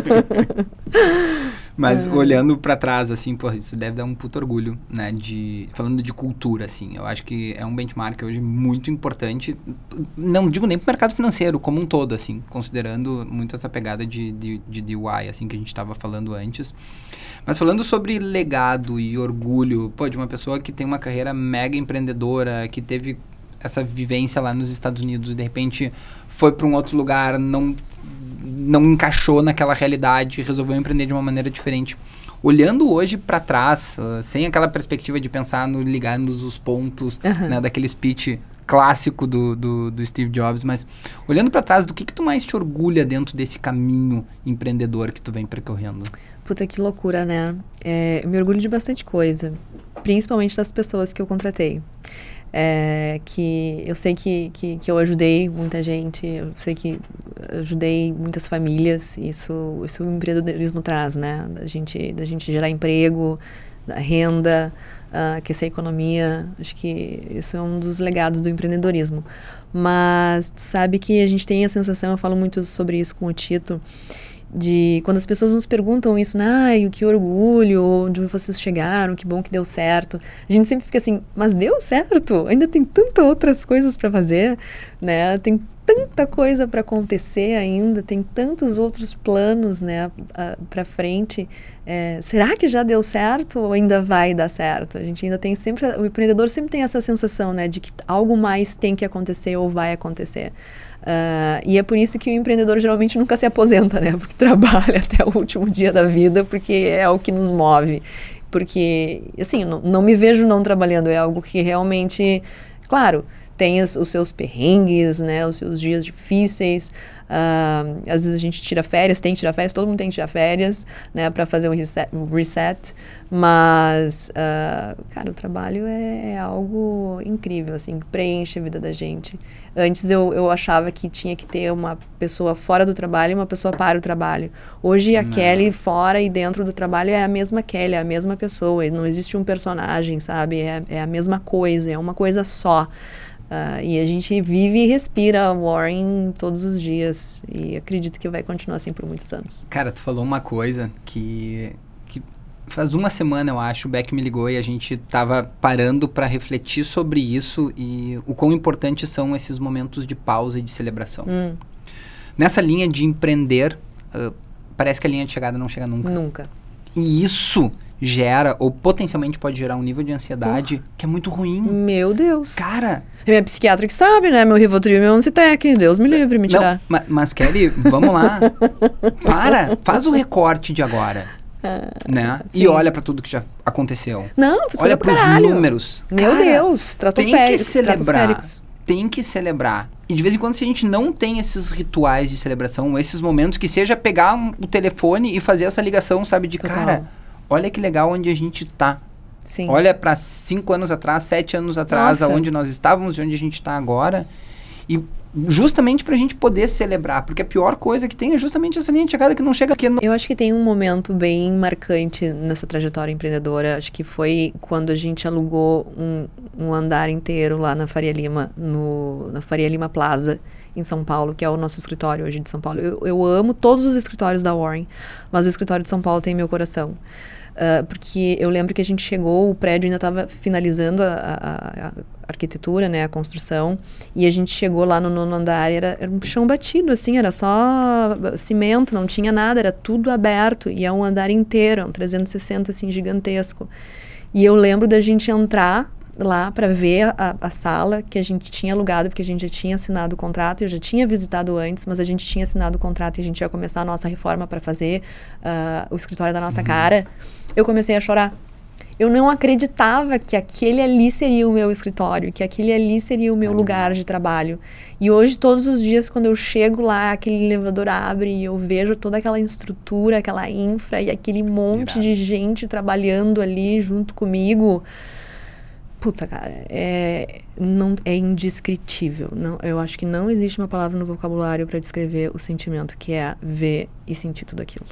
Mas é. Olhando para trás, assim, pô, isso deve dar um puto orgulho, né? De, falando de cultura, assim, eu acho que é um benchmark hoje muito importante, não digo nem pro mercado financeiro, como um todo, assim, considerando muito essa pegada de, de, de D I Y, assim, que a gente estava falando antes. Mas falando sobre legado e orgulho, pô, de uma pessoa que tem uma carreira mega empreendedora, que teve essa vivência lá nos Estados Unidos e de repente foi para um outro lugar, não... não encaixou naquela realidade, resolveu empreender de uma maneira diferente. Olhando hoje para trás, uh, sem aquela perspectiva de pensar no ligar nos os pontos, uhum. né, daquele speech clássico do, do, do Steve Jobs, mas olhando para trás, do que que tu mais te orgulha dentro desse caminho empreendedor que tu vem percorrendo? Puta, que loucura, né? É, eu me orgulho de bastante coisa, principalmente das pessoas que eu contratei. É, que eu sei que, que, que eu ajudei muita gente, eu sei que ajudei muitas famílias, isso, isso o empreendedorismo traz, né? Da gente, da gente gerar emprego, da renda, uh, aquecer a economia, acho que isso é um dos legados do empreendedorismo. Mas tu sabe que a gente tem a sensação, eu falo muito sobre isso com o Tito, de quando as pessoas nos perguntam isso, ai, que orgulho, onde vocês chegaram, que bom que deu certo. A gente sempre fica assim, mas deu certo? Ainda tem tantas outras coisas para fazer, né? Tem tanta coisa para acontecer ainda, tem tantos outros planos, né, para frente. É, será que já deu certo ou ainda vai dar certo? A gente ainda tem sempre, o empreendedor sempre tem essa sensação, né, de que algo mais tem que acontecer ou vai acontecer. Uh, e é por isso que o empreendedor geralmente nunca se aposenta, né? Porque trabalha até o último dia da vida, porque é o que nos move. Porque, assim, não, não me vejo não trabalhando, é algo que realmente... Claro, tem os, os seus perrengues, né? Os seus dias difíceis. Uh, às vezes a gente tira férias, tem que tirar férias, todo mundo tem que tirar férias, né? Para fazer um reset. Um reset. Mas, uh, cara, o trabalho é, é algo incrível, assim, que preenche a vida da gente. Antes eu, eu achava que tinha que ter uma pessoa fora do trabalho e uma pessoa para o trabalho. Hoje a não. Kelly fora e dentro do trabalho é a mesma Kelly, é a mesma pessoa. Não existe um personagem, sabe? É, é a mesma coisa, é uma coisa só. Uh, e a gente vive e respira Warren todos os dias. E acredito que vai continuar assim por muitos anos. Cara, tu falou uma coisa que... que faz uma semana, eu acho, o Beck me ligou e a gente tava parando para refletir sobre isso e o quão importantes são esses momentos de pausa e de celebração. Hum. Nessa linha de empreender, uh, parece que a linha de chegada não chega nunca. Nunca. E isso gera, ou potencialmente pode gerar um nível de ansiedade uh, que é muito ruim. Meu Deus. Cara... É minha psiquiatra que sabe, né? Meu Rivotril e meu Ancitec. Deus me livre, me tirar. Não, ma, mas Kelly, vamos lá. Para, faz o recorte de agora. Ah, né? Sim. E olha pra tudo que já aconteceu. Não, fiz olha pros caralho. números. Meu Cara, Deus, tem que celebrar. Tem que celebrar. E de vez em quando, se a gente não tem esses rituais de celebração, esses momentos, que seja pegar um, o telefone e fazer essa ligação, sabe? De Total. Cara, olha que legal onde a gente tá. Sim. Olha pra cinco anos atrás, sete anos atrás, Nossa. aonde nós estávamos e onde a gente tá agora. E justamente pra gente poder celebrar. Porque a pior coisa que tem é justamente essa linha de chegada que não chega aqui. No... Eu acho que tem um momento bem marcante nessa trajetória empreendedora. Acho que foi quando a gente alugou um, um andar inteiro lá na Faria Lima, no, na Faria Lima Plaza, em São Paulo, que é o nosso escritório hoje de São Paulo. Eu, eu amo todos os escritórios da Warren, mas o escritório de São Paulo tem meu coração. Uh, porque eu lembro que a gente chegou, o prédio ainda estava finalizando a, a, a arquitetura, né, a construção, e a gente chegou lá no nono andar, era, era um chão batido, assim, era só cimento, não tinha nada, era tudo aberto, e é um andar inteiro, um trezentos e sessenta, assim, gigantesco. E eu lembro da gente entrar lá para ver a, a sala que a gente tinha alugado, porque a gente já tinha assinado o contrato, eu já tinha visitado antes, mas a gente tinha assinado o contrato e a gente ia começar a nossa reforma para fazer uh, o escritório da nossa uhum. cara. Eu comecei a chorar. Eu não acreditava que aquele ali seria o meu escritório, que aquele ali seria o meu uhum. lugar de trabalho. E hoje, todos os dias, quando eu chego lá, aquele elevador abre e eu vejo toda aquela estrutura, aquela infra e aquele monte Irado. de gente trabalhando ali junto comigo. Puta, cara, é, não, é indescritível. Não, eu acho que não existe uma palavra no vocabulário para descrever o sentimento que é ver e sentir tudo aquilo.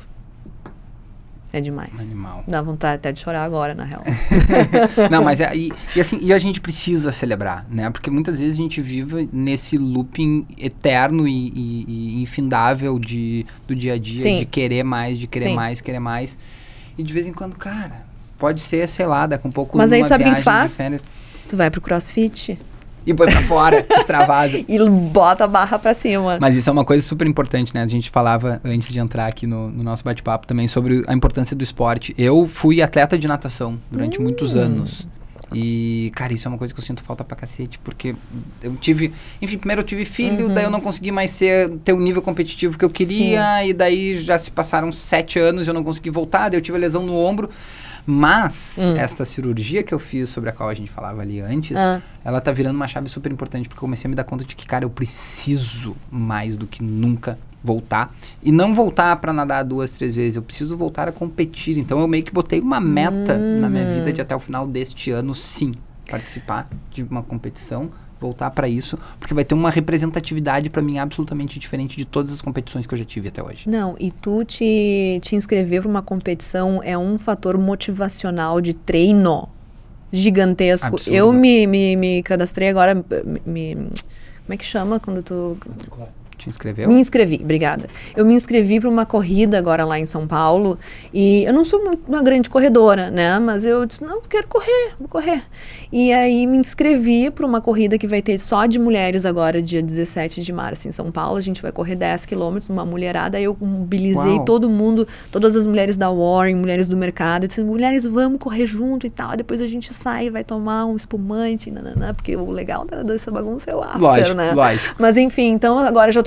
É demais. Animal. Dá vontade até de chorar agora, na real. Não, mas é, e, e assim, e a gente precisa celebrar, né? Porque muitas vezes a gente vive nesse looping eterno e, e, e infindável de, do dia a dia, Sim. de querer mais, de querer Sim. mais, querer mais. E de vez em quando, cara, pode ser, sei lá, daqui um pouco. Mas aí tu sabe o que tu faz? Tu vai pro CrossFit. E põe pra fora, extravasa. E bota a barra pra cima. Mas isso é uma coisa super importante, né? A gente falava, antes de entrar aqui no, no nosso bate-papo, também sobre a importância do esporte. Eu fui atleta de natação durante hum. muitos anos. E, cara, isso é uma coisa que eu sinto falta pra cacete, porque eu tive... Enfim, primeiro eu tive filho, uhum. daí eu não consegui mais ser, ter o nível competitivo que eu queria, Sim. e daí já se passaram sete anos e eu não consegui voltar, daí eu tive a lesão no ombro. Mas, hum. esta cirurgia que eu fiz, sobre a qual a gente falava ali antes, ah. ela tá virando uma chave super importante, porque eu comecei a me dar conta de que, cara, eu preciso mais do que nunca voltar. E não voltar pra nadar duas, três vezes, eu preciso voltar a competir. Então, eu meio que botei uma meta hum. na minha vida de até o final deste ano, sim, participar de uma competição, voltar pra isso, porque vai ter uma representatividade pra mim absolutamente diferente de todas as competições que eu já tive até hoje. Não, e tu te, te inscrever pra uma competição é um fator motivacional de treino gigantesco. Absurdo. Eu me, me, me cadastrei agora, me, como é que chama quando tu... Te inscreveu? Me inscrevi, obrigada. Eu me inscrevi para uma corrida agora lá em São Paulo e eu não sou uma grande corredora, né? Mas eu disse, não, quero correr, vou correr. E aí me inscrevi para uma corrida que vai ter só de mulheres agora, dia dezessete de março em São Paulo. A gente vai correr dez quilômetros, uma mulherada. Aí eu mobilizei Uau. todo mundo, todas as mulheres da Warren, mulheres do mercado. Eu disse, mulheres, vamos correr junto e tal. Depois a gente sai, vai tomar um espumante, nananã, porque o legal da, dessa bagunça é o after, lógico, né? Lógico. Mas enfim, então agora já tô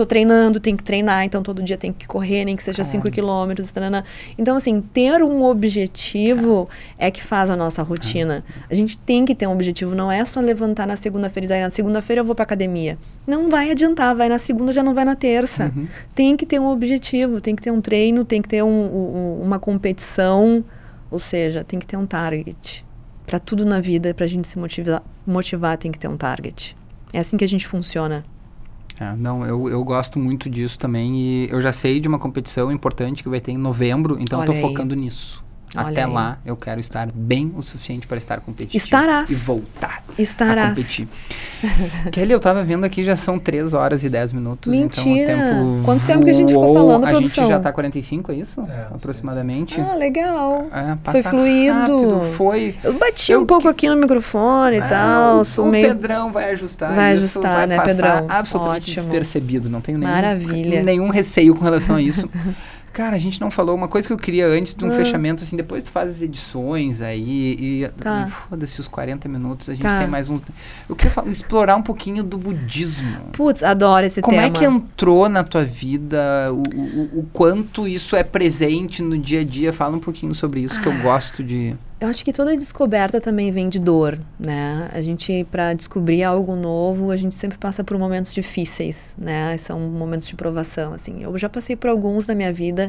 tô treinando, tem que treinar, então todo dia tem que correr, nem que seja cinco quilômetros. Então, assim, ter um objetivo é que faz a nossa rotina. A gente tem que ter um objetivo, não é só levantar na segunda-feira e dizer, na segunda-feira eu vou pra academia. Não vai adiantar, vai na segunda, já não vai na terça. Uhum. Tem que ter um objetivo, tem que ter um treino, tem que ter um, um, uma competição, ou seja, tem que ter um target. Para tudo na vida, pra gente se motivar, motivar, tem que ter um target. É assim que a gente funciona. É, não, eu, eu gosto muito disso também e eu já sei de uma competição importante que vai ter em novembro, então eu tô focando nisso. Olha Até aí. lá, eu quero estar bem o suficiente para estar competitivo. Estarás. E voltar Estarás. a competir. Kelly, eu tava vendo aqui, já são três horas e dez minutos. Mentira. Então o tempo Quanto tempo que a gente ficou falando, a produção? A gente já tá quarenta e cinco, é isso? É, aproximadamente. Ah, legal. É, foi fluido. Rápido, foi. Eu bati eu, um pouco aqui no microfone e ah, tal. O, sou o meio... Pedrão vai ajustar Vai isso, ajustar, vai né, passar Pedrão? absolutamente Ótimo. despercebido. Não tenho nenhum, Maravilha. nenhum receio com relação a isso. Cara, a gente não falou uma coisa que eu queria antes de um ah. fechamento, assim, depois tu faz as edições aí e, tá. e foda-se os quarenta minutos, a gente tá. tem mais uns... Eu queria falar, explorar um pouquinho do budismo. Putz, adoro esse Como tema. Como é que entrou na tua vida, o, o, o quanto isso é presente no dia a dia? Fala um pouquinho sobre isso, ah. que eu gosto de... Eu acho que toda descoberta também vem de dor, né? A gente, para descobrir algo novo, a gente sempre passa por momentos difíceis, né? São momentos de provação, assim. Eu já passei por alguns na minha vida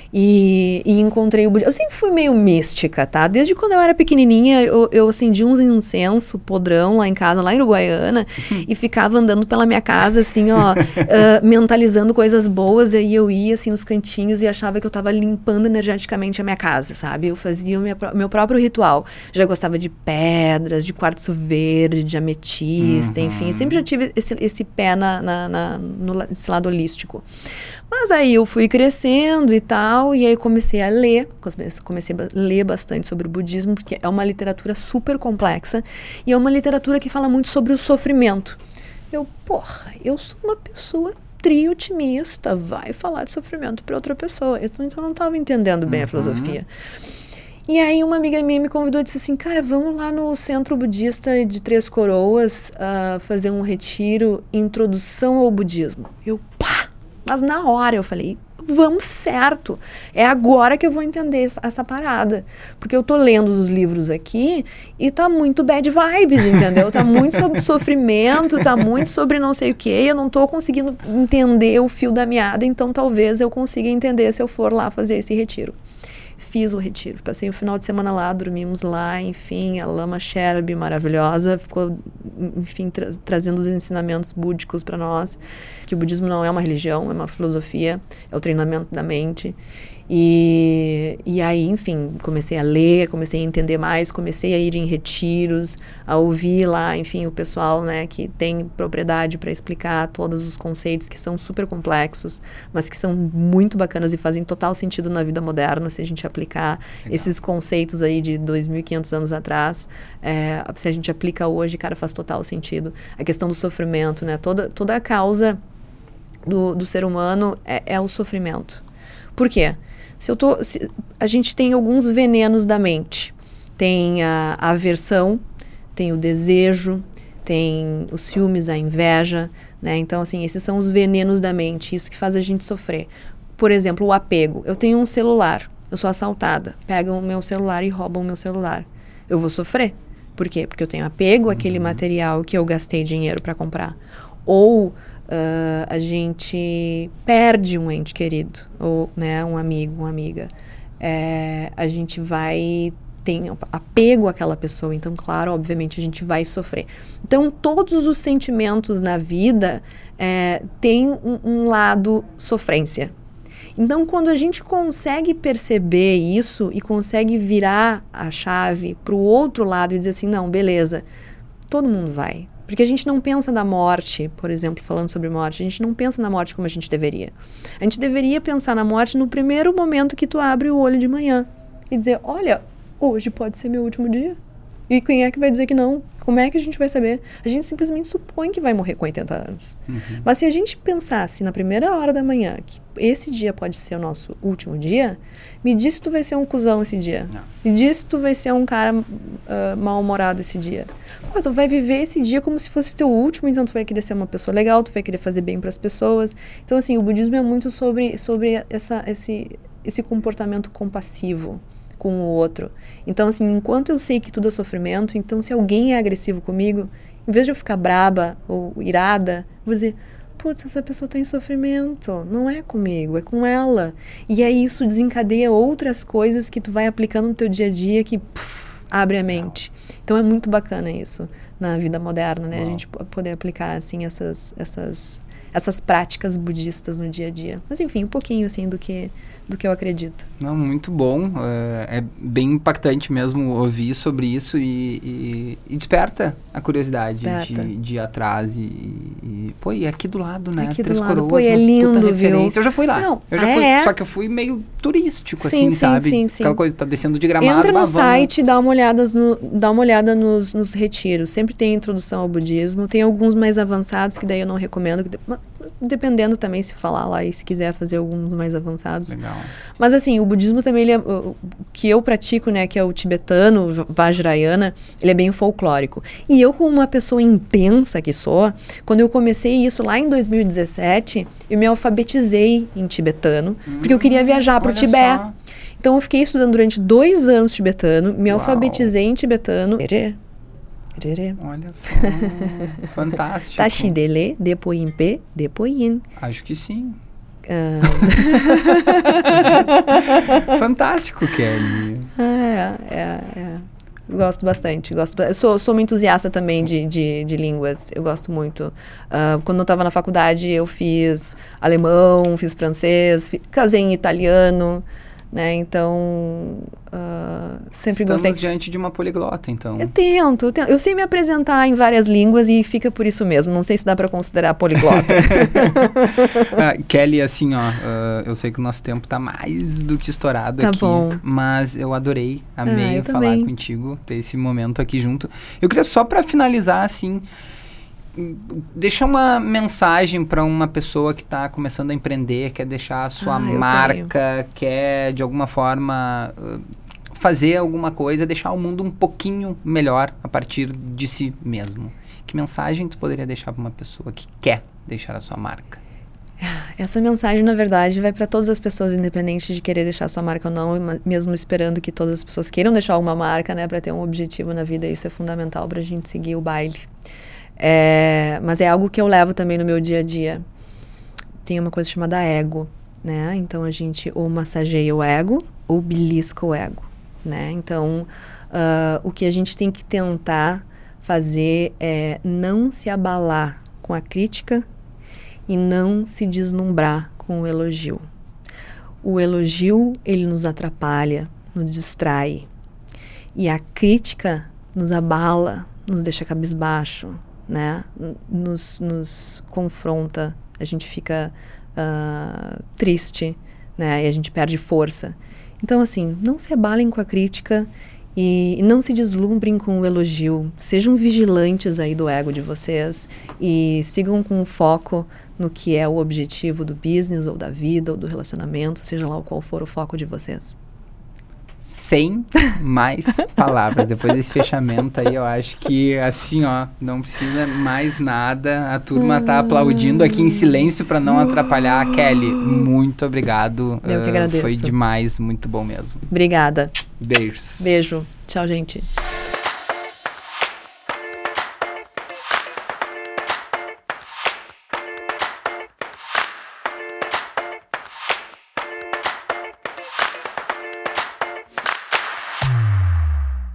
e, e encontrei o budismo. Eu sempre fui meio mística, tá? Desde quando eu era pequenininha, eu, eu acendi uns incenso podrão lá em casa, lá em Uruguaiana, e ficava andando pela minha casa, assim, ó, uh, mentalizando coisas boas, e aí eu ia, assim, nos cantinhos e achava que eu tava limpando energeticamente a minha casa, sabe? Eu fazia o minha, meu próprio ritual. Já gostava de pedras, de quartzo verde, de ametista, uhum. enfim. Eu sempre já tive esse, esse pé na, na, na, no, nesse lado holístico. Mas aí eu fui crescendo e tal, e aí comecei a ler, comecei a ler bastante sobre o budismo, porque é uma literatura super complexa, e é uma literatura que fala muito sobre o sofrimento. Eu, porra, eu sou uma pessoa tri-otimista, vai falar de sofrimento para outra pessoa. Eu, então eu não estava entendendo bem uhum. a filosofia. E aí uma amiga minha me convidou e disse assim, cara, vamos lá no Centro Budista de Três Coroas uh, fazer um retiro, introdução ao budismo. Eu, pá! Mas na hora eu falei, vamos certo, é agora que eu vou entender essa, essa parada. Porque eu tô lendo os livros aqui e tá muito bad vibes, entendeu? Tá muito sobre sofrimento, tá muito sobre não sei o que, eu não tô conseguindo entender o fio da meada, então talvez eu consiga entender se eu for lá fazer esse retiro. Fiz o retiro, passei o final de semana lá, dormimos lá, enfim, a Lama Sherab maravilhosa, ficou, enfim, tra- trazendo os ensinamentos búdicos para nós, que o budismo não é uma religião, é uma filosofia, é o treinamento da mente. E, e aí, enfim, comecei a ler, comecei a entender mais, comecei a ir em retiros, a ouvir lá, enfim, o pessoal, né, que tem propriedade para explicar todos os conceitos que são super complexos, mas que são muito bacanas e fazem total sentido na vida moderna, se a gente aplicar Legal. Esses conceitos aí de dois mil e quinhentos anos atrás, é, se a gente aplica hoje, cara, faz total sentido. A questão do sofrimento, né, toda, toda a causa do, do ser humano é, é o sofrimento. Por quê? Se eu tô, se, a gente tem alguns venenos da mente. Tem a, a aversão, tem o desejo, tem os ciúmes, a inveja, né? Então, assim, esses são os venenos da mente, isso que faz a gente sofrer. Por exemplo, o apego. Eu tenho um celular, eu sou assaltada, pegam o meu celular e roubam o meu celular. Eu vou sofrer. Por quê? Porque eu tenho apego àquele material que eu gastei dinheiro para comprar. Ou... Uh, a gente perde um ente querido, ou, né, um amigo, uma amiga. É, a gente vai ter apego àquela pessoa, então, claro, obviamente, a gente vai sofrer. Então, todos os sentimentos na vida é, têm um, um lado sofrência. Então, quando a gente consegue perceber isso e consegue virar a chave para o outro lado e dizer assim, não, beleza, todo mundo vai. Porque a gente não pensa na morte, por exemplo, falando sobre morte, a gente não pensa na morte como a gente deveria. A gente deveria pensar na morte no primeiro momento que tu abre o olho de manhã e dizer, olha, hoje pode ser meu último dia. E quem é que vai dizer que não? como é que a gente vai saber? A gente simplesmente supõe que vai morrer com oitenta anos. Uhum. Mas se a gente pensasse na primeira hora da manhã que esse dia pode ser o nosso último dia, me diz se tu vai ser um cuzão esse dia. Não. Me diz se tu vai ser um cara uh, mal-humorado esse dia. Pô, tu vai viver esse dia como se fosse o teu último, então tu vai querer ser uma pessoa legal, tu vai querer fazer bem para as pessoas. Então, assim, o budismo é muito sobre, sobre essa, esse, esse comportamento compassivo com o outro. Então, assim, enquanto eu sei que tudo é sofrimento, então se alguém é agressivo comigo, em vez de eu ficar braba ou irada, eu vou dizer, putz, essa pessoa está em sofrimento, não é comigo, é com ela. E aí isso desencadeia outras coisas que tu vai aplicando no teu dia a dia que puf, abre a mente. Então é muito bacana isso na vida moderna, né? Uau. A gente poder aplicar, assim, essas, essas, essas práticas budistas no dia a dia. Mas, enfim, um pouquinho, assim, do que... do que eu acredito. Não, muito bom. É, é bem impactante mesmo ouvir sobre isso e, e, e desperta a curiosidade desperta. De, de ir atrás e, e... Pô, e aqui do lado, né? Aqui Três do lado. Coroas, pô, é lindo, viu? Eu já fui lá. Não, eu já é, fui, é. Só que eu fui meio turístico, sim, assim, sim, sabe? Sim, sim. Aquela coisa, tá descendo de Gramado. Entra no bah, site e dá uma olhada, no, dá uma olhada nos, nos retiros. Sempre tem introdução ao budismo. Tem alguns mais avançados que daí eu não recomendo. Dependendo também se falar lá e se quiser fazer alguns mais avançados. Legal. Mas assim, o budismo também, ele é, o, o que eu pratico, né, que é o tibetano, Vajrayana, ele é bem folclórico. E eu, como uma pessoa intensa que sou, quando eu comecei isso lá em dois mil e dezessete, eu me alfabetizei em tibetano, hum, porque eu queria viajar para o Tibete. Só. Então eu fiquei estudando durante dois anos tibetano, me Uau. alfabetizei em tibetano. Olha só, fantástico. Tashidele, depoimpe, depoim. Acho que sim. Uh... Fantástico, Kelly. É, é, é. Gosto bastante. Gosto, eu sou, sou uma entusiasta também de, de, de línguas. Eu gosto muito. Uh, quando eu estava na faculdade, eu fiz alemão, fiz francês, fiz, casei em italiano. Né? Então, uh, sempre Estamos gostei. Estamos diante de uma poliglota, então. Eu tento, eu tento. Eu sei me apresentar em várias línguas e fica por isso mesmo. Não sei se dá para considerar poliglota. uh, Kelly, assim, ó, uh, eu sei que o nosso tempo tá mais do que estourado tá aqui. Bom. Mas eu adorei, amei ah, eu falar também. contigo, ter esse momento aqui junto. Eu queria só para finalizar, assim... deixa uma mensagem para uma pessoa que está começando a empreender, quer deixar a sua ah, marca, quer de alguma forma uh, fazer alguma coisa, deixar o mundo um pouquinho melhor a partir de si mesmo. Que mensagem tu poderia deixar para uma pessoa que quer deixar a sua marca? Essa mensagem, na verdade, vai para todas as pessoas, independente de querer deixar a sua marca ou não, mesmo esperando que todas as pessoas queiram deixar uma marca, né, para ter um objetivo na vida. Isso é fundamental para a gente seguir o baile. É, mas é algo que eu levo também no meu dia a dia. Tem uma coisa chamada ego, né? Então a gente ou massageia o ego ou belisca o ego, né? Então uh, o que a gente tem que tentar fazer é não se abalar com a crítica e não se deslumbrar com o elogio. O elogio, ele nos atrapalha, nos distrai. E a crítica nos abala, nos deixa cabisbaixo, né? Nos, nos confronta, a gente fica uh, triste, né? E a gente perde força. Então, assim, não se abalem com a crítica e não se deslumbrem com o elogio. Sejam vigilantes aí do ego de vocês e sigam com foco no que é o objetivo do business ou da vida ou do relacionamento, seja lá qual for o foco de vocês. Sem mais palavras. Depois desse fechamento aí, eu acho que, assim, ó, não precisa mais nada. A turma tá aplaudindo aqui em silêncio para não atrapalhar. Kelly, muito obrigado. Eu que agradeço. Uh, foi demais, muito bom mesmo. Obrigada. Beijos. Beijo. Tchau, gente.